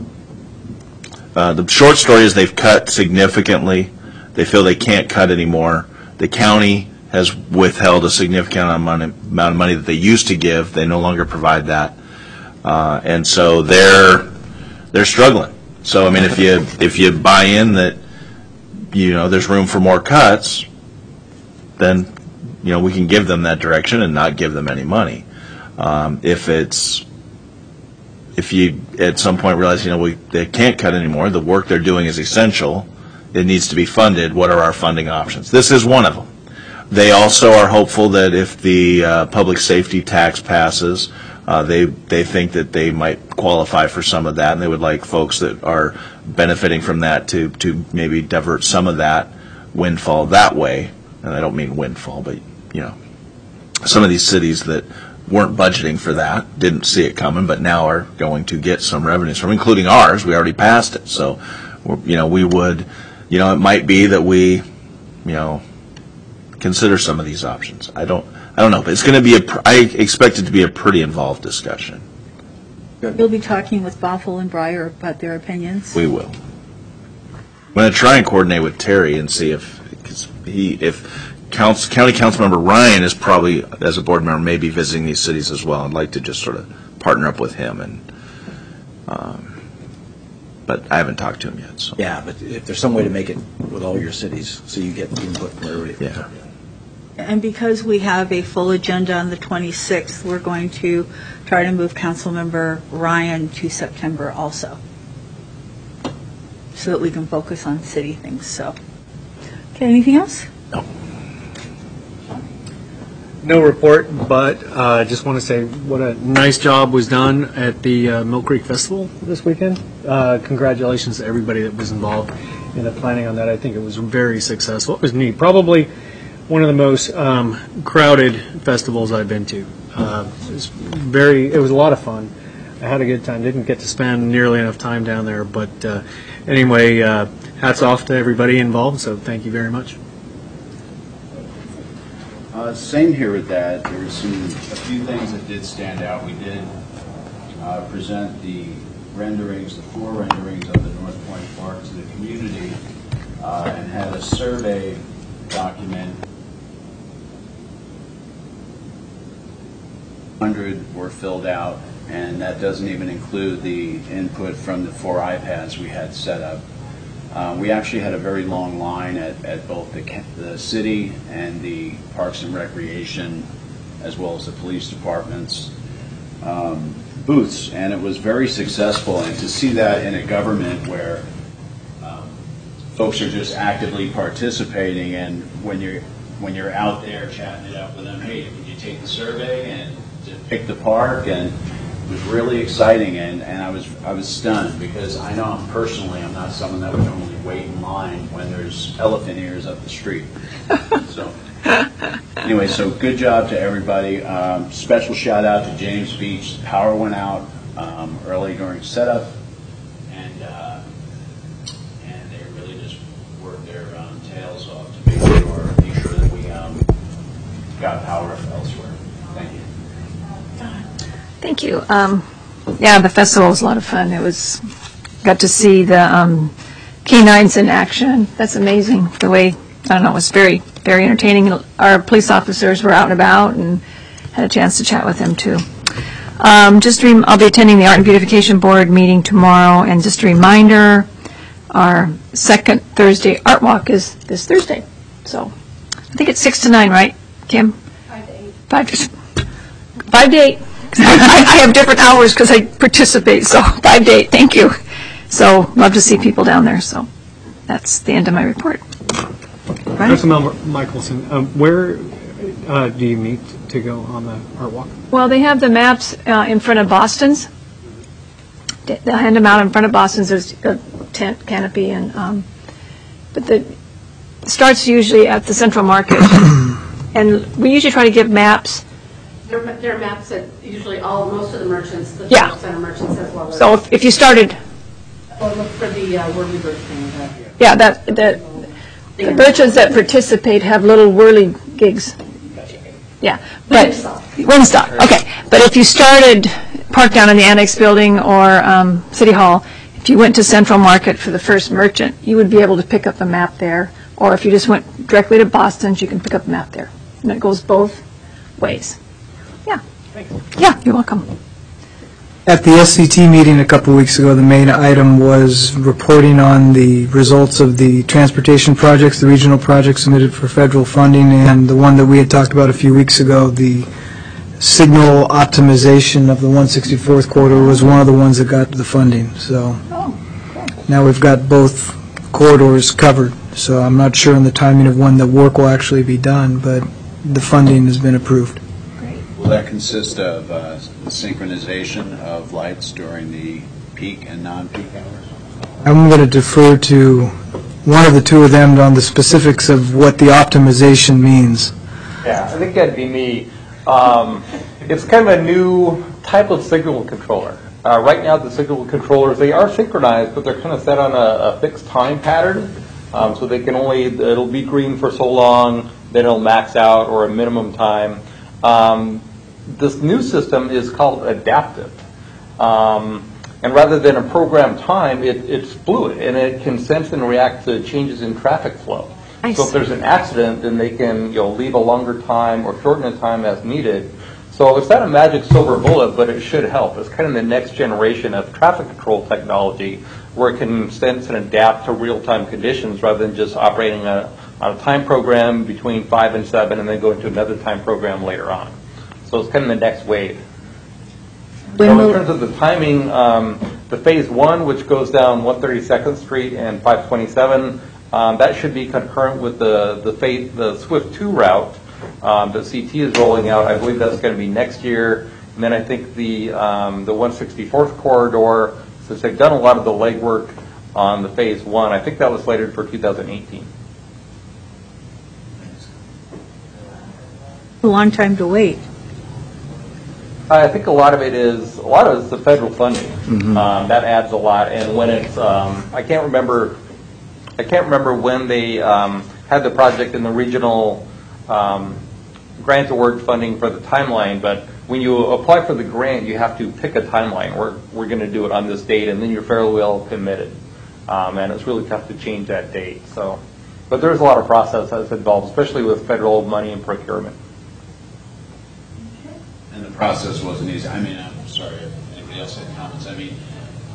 The short story is they've cut significantly. They feel they can't cut anymore. The county has withheld a significant amount of money that they used to give. They no longer provide that, and so they're struggling. So I mean, if you buy in that there's room for more cuts, then we can give them that direction and not give them any money. If you at some point realize they can't cut anymore, the work they're doing is essential, it needs to be funded. What are our funding options? This is one of them. They also are hopeful that if the public safety tax passes, they think that they might qualify for some of that, and they would like folks that are benefiting from that to maybe divert some of that windfall that way. And I don't mean windfall, but some of these cities that weren't budgeting for that, didn't see it coming, but now are going to get some revenues from, including ours. We already passed it, so we would, it might be that we, consider some of these options. I don't know, but it's going to be I expect it to be a pretty involved discussion. You'll be talking with Bothell and Briar about their opinions? We will. I'm going to try and coordinate with Terry and see if County Councilmember Ryan is probably, as a board member, maybe visiting these cities as well. I'd like to just sort of partner up with him, but I haven't talked to him yet. So. Yeah, but if there's some way to make it with all your cities, so you get input from everybody. Yeah. And because we have a full agenda on the 26th, we're going to try to move Councilmember Ryan to September also, so that we can focus on city things. So, okay, anything else? No. No report, but just want to say what a nice job was done at the Mill Creek Festival this weekend. Congratulations to everybody that was involved in the planning on that. I think it was very successful. It was neat. Probably one of the most crowded festivals I've been to. It was a lot of fun. I had a good time. Didn't get to spend nearly enough time down there, but anyway, hats off to everybody involved, so thank you very much. Same here with that. There's a few things that did stand out. We did present the four renderings of the North Point Park to the community and had a survey document. 100 were filled out, and that doesn't even include the input from the 4 iPads we had set up. We actually had a very long line at both the city and the Parks and Recreation, as well as the police department's booths, and it was very successful. And to see that in a government where folks are just actively participating, and when you're out there chatting it up with them, hey, did you take the survey and pick the park? And it was really exciting, and I was stunned, because I know I'm not someone that would normally wait in line when there's elephant ears up the street. So anyway, so good job to everybody. Special shout out to James Beach. The power went out early during setup, and they really just worked their tails off to make sure that we got power elsewhere. Thank you. Thank you. Yeah, the festival was a lot of fun. Got to see the canines in action. That's amazing. The way, I don't know, it was very, very entertaining. Our police officers were out and about and had a chance to chat with them too. I'll be attending the Art and Beautification Board meeting tomorrow, and just a reminder, our second Thursday Art Walk is this Thursday. So I think it's 6 to 9, right, Kim? 5 to 8. 5 to 8. I have different hours because I participate, so 5 to 8, thank you. So love to see people down there, so that's the end of my report. Councilmember Michelson, where do you meet to go on the art walk? Well, they have the maps in front of Boston's. They'll hand them out in front of Boston's. There's a tent canopy, but it starts usually at the Central Market. And we usually try to give maps. There are maps at usually most of the merchants, the Yeah. center merchants as well as. So if you started, Or look for the Whirly Bird thing. yeah, the merchants that participate have little whirly gigs. Yeah, but Wingstop. Okay, but if you started parked down in the Annex Building or City Hall, if you went to Central Market for the first merchant, you would be able to pick up a map there. Or if you just went directly to Boston's, you can pick up a map there, and it goes both ways. Yeah. Yeah, you're welcome. At the SCT meeting a couple weeks ago, the main item was reporting on the results of the transportation projects, the regional projects submitted for federal funding, and the one that we had talked about a few weeks ago, the signal optimization of the 164th corridor, was one of the ones that got the funding. So now we've got both corridors covered. So I'm not sure on the timing of when the work will actually be done, but the funding has been approved. Will that consist of synchronization of lights during the peak and non-peak hours? I'm going to defer to one of the two of them on the specifics of what the optimization means. Yeah, I think that'd be me. It's kind of a new type of signal controller. Right now, the signal controllers, they are synchronized, but they're kind of set on a fixed time pattern. So they can it'll be green for so long, then it'll max out, or a minimum time. This new system is called adaptive. And rather than a programmed time, it's fluid, and it can sense and react to changes in traffic flow. So if there's an accident, then they can leave a longer time or shorten the time as needed. So it's not a magic silver bullet, but it should help. It's kind of the next generation of traffic control technology where it can sense and adapt to real-time conditions rather than just operating on a time program between 5 and 7 and then go into another time program later on. So it's kind of the next wave. So in terms of the timing, the phase 1, which goes down 132nd Street and 527, that should be concurrent with the Swift 2 route that CT is rolling out. I believe that's going to be next year. And then I think the 164th corridor, since they've done a lot of the legwork on the phase 1, I think that was slated for 2018. A long time to wait. I think a lot of it is the federal funding. That adds a lot, and when it's I can't remember when they had the project in the regional grant award funding for the timeline, but when you apply for the grant, you have to pick a timeline. We're going to do it on this date, and then you're fairly well committed, and it's really tough to change that date. So, but there's a lot of process that's involved, especially with federal money and procurement. And the process wasn't easy. I mean, I'm sorry if anybody else had comments. I mean,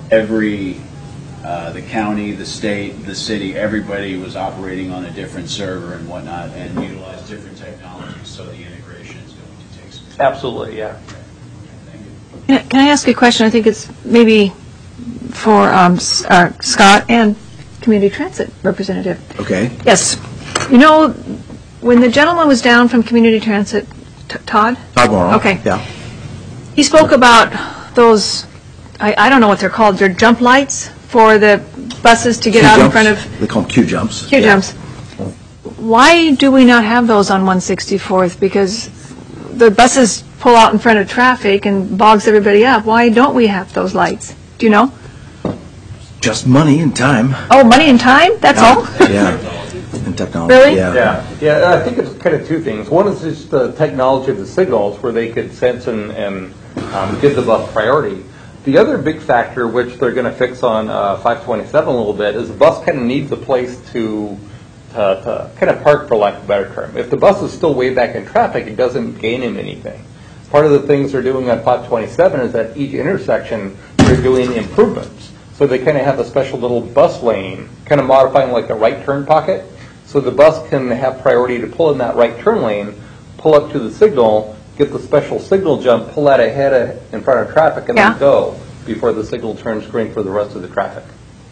the county, the state, the city, everybody was operating on a different server and whatnot and utilized different technologies, so the integration is going to take some time. Absolutely, yeah. Thank you. Can I ask a question? I think it's maybe for Scott and Community Transit Representative. Okay. Yes. When the gentleman was down from Community Transit, Todd? Todd Morrow. Okay. Yeah. He spoke about those, I don't know what they're called, they're jump lights for the buses to get out in front of... They call them Q jumps. Q jumps. Why do we not have those on 164th? Because the buses pull out in front of traffic and bogs everybody up. Why don't we have those lights? Do you know? Just money and time. Oh, money and time? That's all? Yeah. And technology. Really? Yeah. Yeah. I think it's kind of two things. One is just the technology of the signals, where they could sense and give the bus priority. The other big factor, which they're going to fix on 527 a little bit, is the bus kind of needs a place to kind of park, for lack of a better term. If the bus is still way back in traffic, it doesn't gain him anything. Part of the things they're doing on 527 is at each intersection, they're doing improvements. So they kind of have a special little bus lane, kind of modifying like a right turn pocket. So the bus can have priority to pull in that right turn lane, pull up to the signal, get the special signal jump, pull that ahead in front of traffic, and then go before the signal turns green for the rest of the traffic.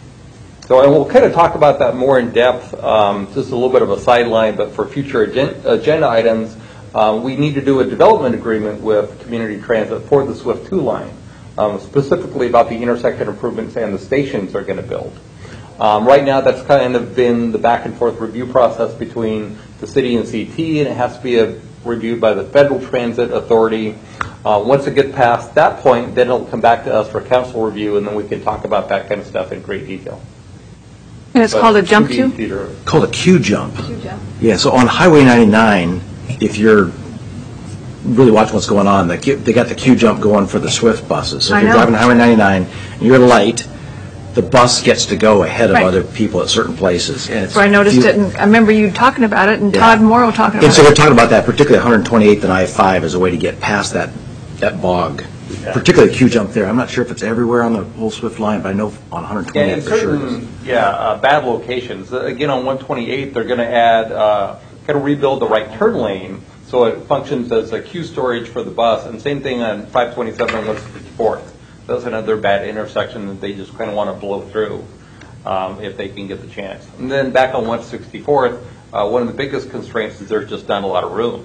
So, and we'll kind of talk about that more in depth, just a little bit of a sideline, but for future agenda items, we need to do a development agreement with Community Transit for the SWIFT 2 line, specifically about the intersection improvements and the stations they're going to build. Right now, that's kind of been the back and forth review process between the city and CT, and it has to be reviewed by the Federal Transit Authority. Once it gets past that point, then it'll come back to us for council review, and then we can talk about that kind of stuff in great detail. And it's called a jump queue? Called a queue jump. Queue jump. Yeah, so on Highway 99, if you're really watching what's going on, they got the queue jump going for the SWIFT buses. So if you're driving Highway 99 and you're at a light, the bus gets to go ahead of other people at certain places. And So I noticed it, and I remember you talking about it, and Todd Morrow talking about it. And so we're talking about that, particularly 128th and I-5 as a way to get past that bog. Particularly the queue jump there. I'm not sure if it's everywhere on the whole SWIFT line, but I know on 128th for sure it is. Bad locations. Again, on 128th, they're going to add, kind of rebuild the right turn lane so it functions as a queue storage for the bus. And same thing on 527 and 154th. That's another bad intersection that they just kind of want to blow through if they can get the chance. And then back on 164th, one of the biggest constraints is there's just not a lot of room.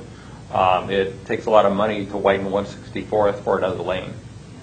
It takes a lot of money to widen 164th for another lane.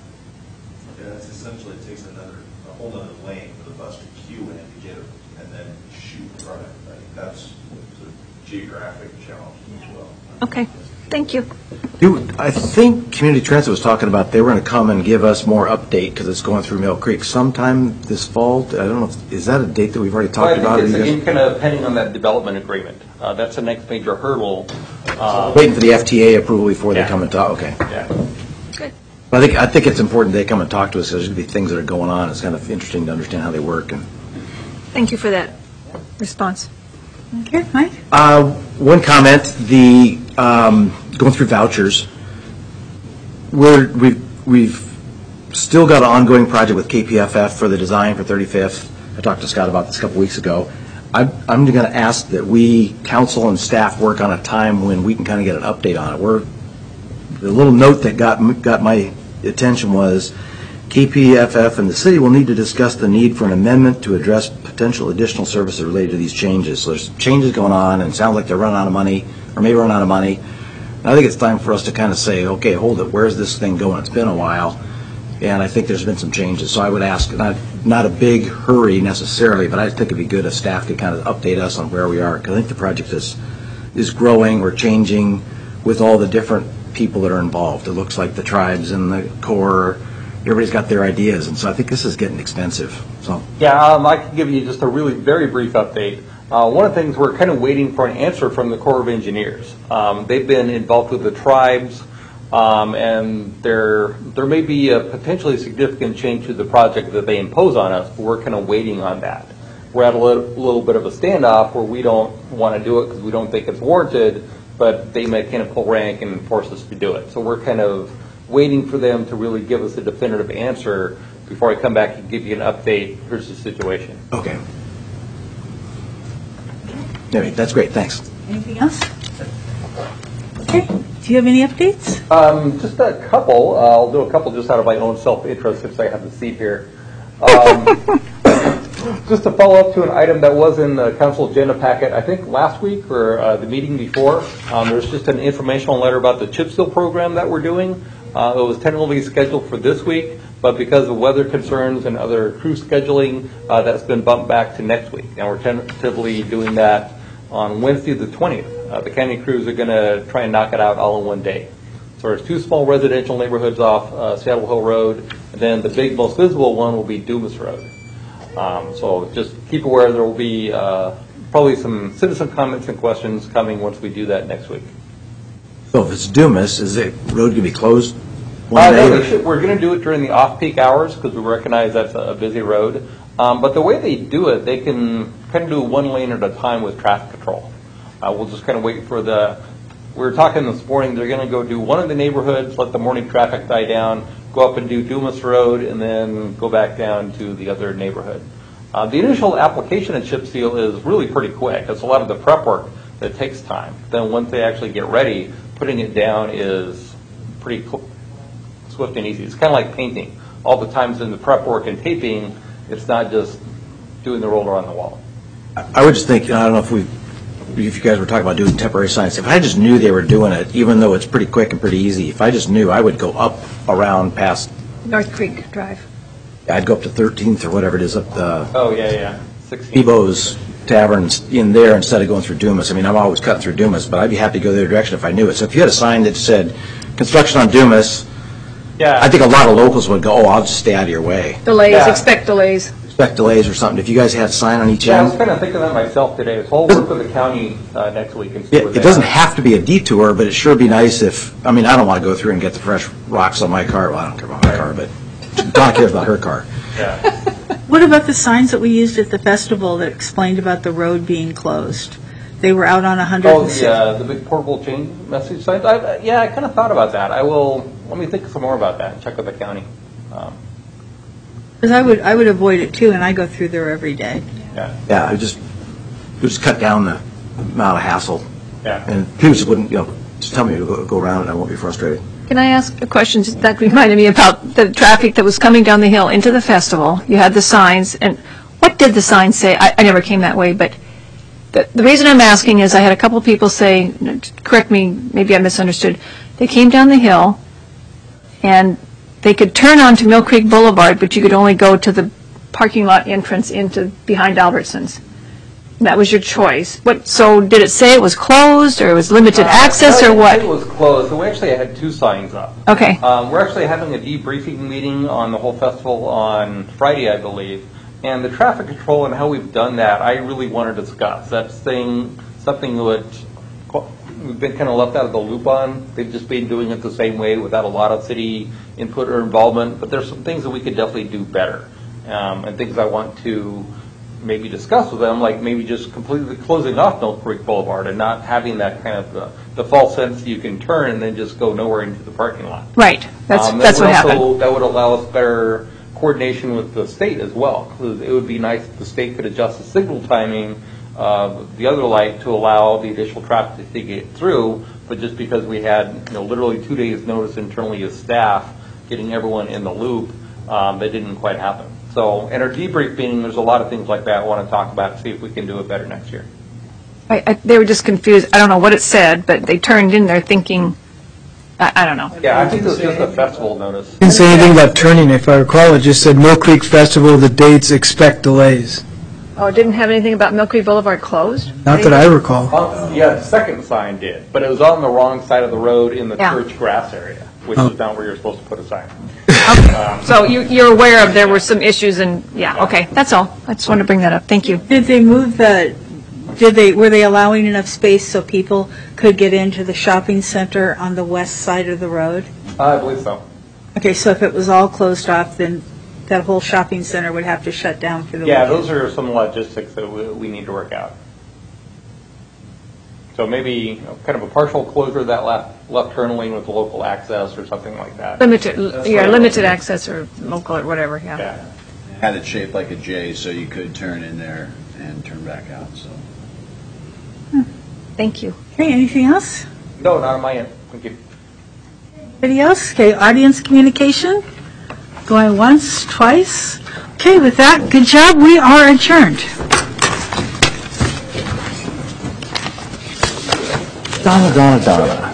Yeah, that's essentially it takes a whole other lane for the bus to queue in to get it and then shoot in front of it. Right? That's a geographic challenge as well. Okay, thank you. I think Community Transit was talking about they were going to come and give us more update because it's going through Mill Creek sometime this fall. I don't know, is that a date that we've already talked about? I think it's again kind of depending on that development agreement. That's the next major hurdle. Waiting for the FTA approval before they come and talk. Okay. Yeah. Good. But I think it's important they come and talk to us because there's going to be things that are going on. It's kind of interesting to understand how they work. And Thank you for that response. Okay, Mike? one comment, the going through vouchers, we've still got an ongoing project with KPFF for the design for 35th. I talked to Scott about this a couple weeks ago. I'm going to ask that we, council and staff, work on a time when we can kind of get an update on it. The little note that got my attention was KPFF and the city will need to discuss the need for an amendment to address potential additional services related to these changes. So there's changes going on, and it sounds like they're running out of money, or may run out of money. And I think it's time for us to kind of say, okay, hold it, where's this thing going? It's been a while, and I think there's been some changes. So I would ask, not a big hurry necessarily, but I think it'd be good if staff could kind of update us on where we are, because I think the project is growing or changing with all the different people that are involved. It looks like the tribes and the Corps, everybody's got their ideas, and so I think this is getting expensive. So yeah, I can give you just a really very brief update. One of the things we're kind of waiting for an answer from the Corps of Engineers. They've been involved with the tribes, and there may be a potentially significant change to the project that they impose on us, but we're kind of waiting on that. We're at a little bit of a standoff where we don't want to do it because we don't think it's warranted, but they may kind of pull rank and force us to do it. So we're kind of waiting for them to really give us a definitive answer before I come back and give you an update. Here's the situation. okay. Anyway, that's great. Thanks. Anything else? Okay. Do you have any updates? Just a couple. I'll do a couple just out of my own self-interest since I have the seat here. Just to follow up to an item that was in the council agenda packet, I think last week or the meeting before, there's just an informational letter about the chip seal program that we're doing. It was tentatively scheduled for this week, but because of weather concerns and other crew scheduling, that's been bumped back to next week. And we're tentatively doing that on Wednesday the 20th. The county crews are going to try and knock it out all in one day. So there's two small residential neighborhoods off Seattle Hill Road, and then the big, most visible one will be Dumas Road. So just keep aware there will be probably some citizen comments and questions coming once we do that next week. So if it's Dumas, is the road going to be closed one No, day? we're going to do it during the off-peak hours because we recognize that's a busy road. But the way they do it, they can kind of do one lane at a time with traffic control. We'll just kind of wait for we were talking this morning, they're going to go do one of the neighborhoods, let the morning traffic die down, go up and do Dumas Road, and then go back down to the other neighborhood. The initial application at chip seal is really pretty quick. It's a lot of the prep work that takes time. Then once they actually get ready, putting it down is pretty swift and easy. It's kind of like painting. All the times in the prep work and taping, it's not just doing the roller on the wall. I would just think, I don't know if you guys were talking about doing temporary signs, if I just knew they were doing it, even though it's pretty quick and pretty easy, if I just knew, I would go up around past, North Creek Drive. I'd go up to 13th or whatever it is, up the Oh, yeah. 16. Bebo's Taverns in there instead of going through Dumas. I mean, I'm always cutting through Dumas, but I'd be happy to go the other direction if I knew it. So if you had a sign that said, construction on Dumas, Yeah. I think a lot of locals would go, oh, I'll just stay out of your way. Delays, Yeah. expect delays. Expect delays or something. If you guys had a sign on each Yeah, I was end, kind of thinking that myself today. So I'll work with the county next week and see what it doesn't have to be a detour, but it sure be nice if, I mean, I don't want to go through and get the fresh rocks on my car. Well, I don't care about my car, but Donna cares about her car. Yeah. What about the signs that we used at the festival that explained about the road being closed? They were out on 106. Oh, the big portable chain message signs? I kind of thought about that. Let me think some more about that and check with the county. Because I would avoid it too, and I go through there every day. Yeah. Yeah, it would just cut down the amount of hassle. Yeah. And people just wouldn't, just tell me to go around and I won't be frustrated. Can I ask a question? That reminded me about the traffic that was coming down the hill into the festival. You had the signs, and what did the signs say? I never came that way, but the reason I'm asking is I had a couple people say, correct me, maybe I misunderstood, they came down the hill, and they could turn onto Mill Creek Boulevard, but you could only go to the parking lot entrance behind Albertsons. That was your choice. So did it say it was closed, or it was limited access, or what? It was closed. So we actually had two signs up. Okay. We're actually having a debriefing meeting on the whole festival on Friday, I believe. And the traffic control and how we've done that, I really want to discuss. That's something that we've been kind of left out of the loop on. They've just been doing it the same way without a lot of city input or involvement. But there's some things that we could definitely do better, and things I want to maybe discuss with them, like maybe just completely closing off Mill Creek Boulevard and not having that kind of the false sense you can turn and then just go nowhere into the parking lot. Right. That's what happened. That would allow us better coordination with the state as well. It would be nice if the state could adjust the signal timing of the other light to allow the additional traffic to get through, but just because we had literally 2 days notice internally as staff getting everyone in the loop, that didn't quite happen. So in our debrief meeting, there's a lot of things like that I want to talk about, see if we can do it better next year. They were just confused. I don't know what it said, but they turned in there thinking, I don't know. Yeah, I think it was just a festival notice. Didn't say anything about turning, if I recall. It just said Mill Creek Festival, the dates, expect delays. Oh, it didn't have anything about Mill Creek Boulevard closed? Not that I recall. Yeah, the second sign did, but it was on the wrong side of the road in the Yeah. church grass area, which is not where you're supposed to put a sign. So you're aware of there were some issues, and yeah, okay, that's all. I just wanted to bring that up. Thank you. Did they move were they allowing enough space so people could get into the shopping center on the west side of the road? I believe so. Okay, so if it was all closed off, then that whole shopping center would have to shut down for the Yeah, weekend. those are some logistics that we need to work out. So maybe kind of a partial closure of that left turn lane with local access or something like that. Limited access or local or whatever, yeah. Yeah. Had it shaped like a J so you could turn in there and turn back out, so. Thank you. Okay, anything else? No, not on my end. Thank you. Anybody else? Okay, audience communication, going once, twice. Okay, with that, good job, we are adjourned. Donna.